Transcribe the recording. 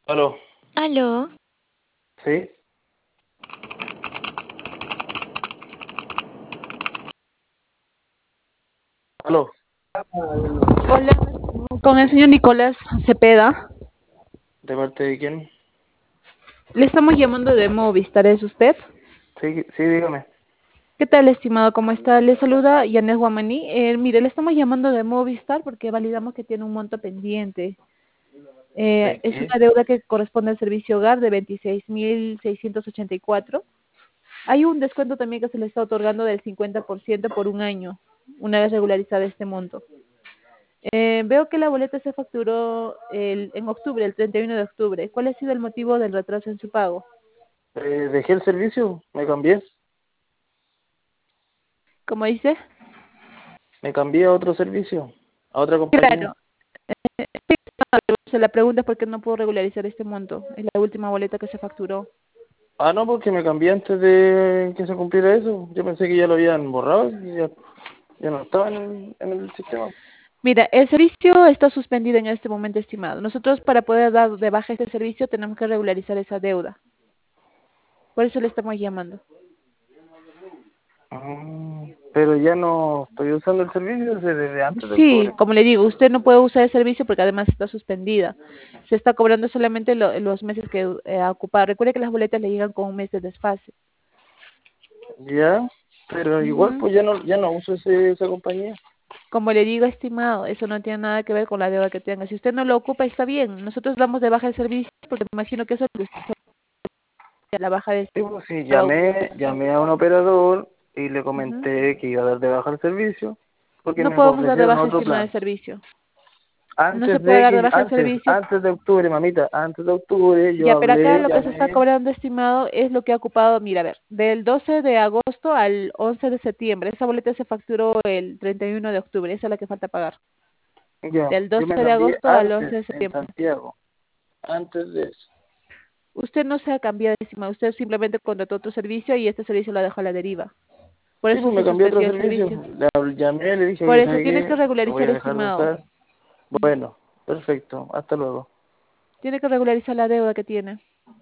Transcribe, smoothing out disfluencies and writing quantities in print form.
Aló, Aló, ¿sí? Aló, Hola, con el señor Nicolás Cepeda. ¿de parte de quién? Le estamos llamando de Movistar, ¿es usted? Sí, sí, dígame. ¿Qué tal, estimado? ¿Cómo está? Le saluda Yanes Guamaní. Mire, le estamos llamando de Movistar porque validamos que tiene un monto pendiente. ¿De Es qué? una deuda que corresponde al servicio hogar de 26.684. Hay un descuento también que se le está otorgando del 50% por un año, una vez regularizado este monto. Veo que la boleta se facturó en octubre, el 31 de octubre. ¿Cuál ha sido el motivo del retraso en su pago? Dejé el servicio, me cambié. ¿Cómo dice? Me cambié a otro servicio, a otra compañía. Claro, se la pregunta es por qué no puedo regularizar este monto. Es la última boleta que se facturó. Ah, no, porque me cambié antes de que se cumpliera eso. Yo pensé que ya lo habían borrado y ya no estaba en el sistema. Mira, el servicio está suspendido en este momento, estimado. Nosotros para poder dar de baja este servicio tenemos que regularizar esa deuda. Por eso le estamos llamando. Ah, pero ya no estoy usando el servicio desde antes de Sí, octubre. como le digo, usted no puede usar el servicio porque además está suspendida. Se está cobrando solamente los meses que ha ocupado. Recuerde que las boletas le llegan con un mes de desfase. Ya, pero igual Ujú. pues ya no uso esa compañía. Como le digo, estimado, eso no tiene nada que ver con la deuda que tenga. Si usted no lo ocupa, está bien. Nosotros damos de baja el servicio porque me imagino que eso es lo que usted hace, la baja de Sí, pues sí, la llamé a un operador y le Ujú. comenté que iba a dar de baja el servicio porque No me podemos dar de ofrecieron baja otro estimado el plan. servicio. No se puede dar de baja el servicio. Antes de octubre, mamita, antes de octubre yo Ya, pero acá hablé, lo que se está llamé, cobrando, estimado, es lo que ha ocupado, mira, a ver, del 12 de agosto al 11 de septiembre. Esa boleta se facturó el 31 de octubre, esa es la que falta pagar. ya, Del yo 12 me de cambié agosto al 11 antes de en septiembre. Santiago, antes de eso. Usted no se ha cambiado, estimado, usted simplemente contrató otro servicio y este servicio lo dejó a la deriva. Por Sí, eso pues se me cambié a otro suspendió el servicio, servicio. llamé, le dije, Por oye, eso ¿sabe tienes que qué? Lo voy regularizar, a dejar de estimado. usar. Bueno, perfecto, hasta luego. Tiene que regularizar la deuda que tiene.